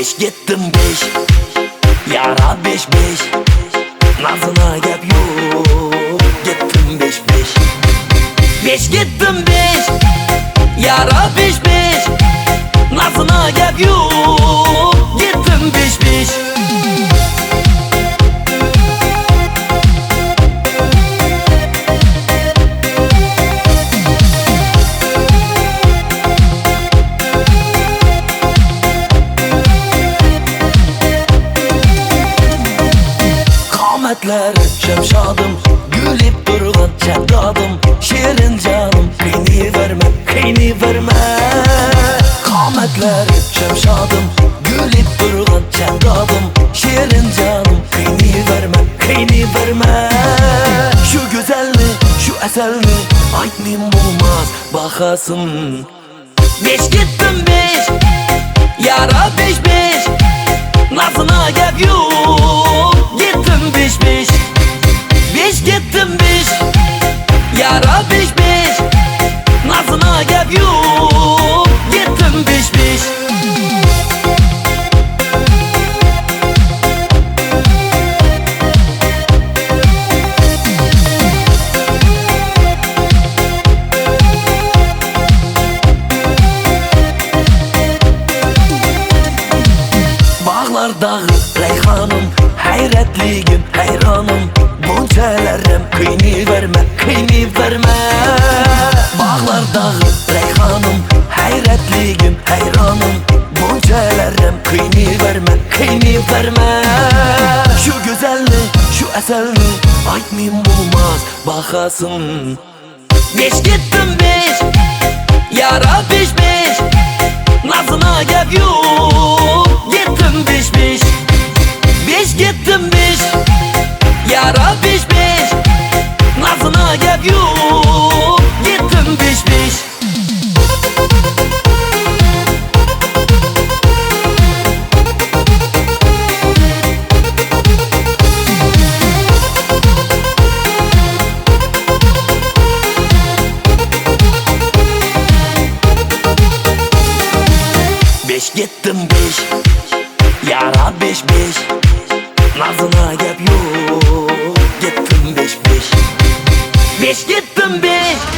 Beş gittim beş, yara beş beş, nazına gap yok. Gittim beş beş, beş gittim beş, yara beş beş, nazına gap yok. Gittim beş beş. Şemşadım, gülüp durgan şehzadım, şirin canım, kıyni verme, kıyni verme. Kametler şemşadım, gülüp durgan şehzadım, şirin canım, kıyni verme, kıyni verme. Şu güzelliği, şu eserliği aytmayayım olmaz bakasın. Beş gittim beş, yara beş beş, nazına gap yok. Gittim beş beş, beş gittim beş, yara beş beş, nazına gap yok. Gittim beş beş. Bağlar dağı reyhanım, hayretligim hayranım, bunçalarım kıyni verme, kıyni verme. Bağlar dağı reyhanım, hayretligim hayranım, bunçalarım kıyni verme, kıyni verme. Şu güzelliği, şu eserliği aytmayayım olmaz bakasın. Beş gittim beş, yara beş beş, nazına gap yok. Gittim beş beş, beş gittim beş, yara beş beş, nazına gap yok. Gittim beş beş. Beş gittim beş, yara beş beş, nazına gap yok. Gittim beş beş, beş gittim beş,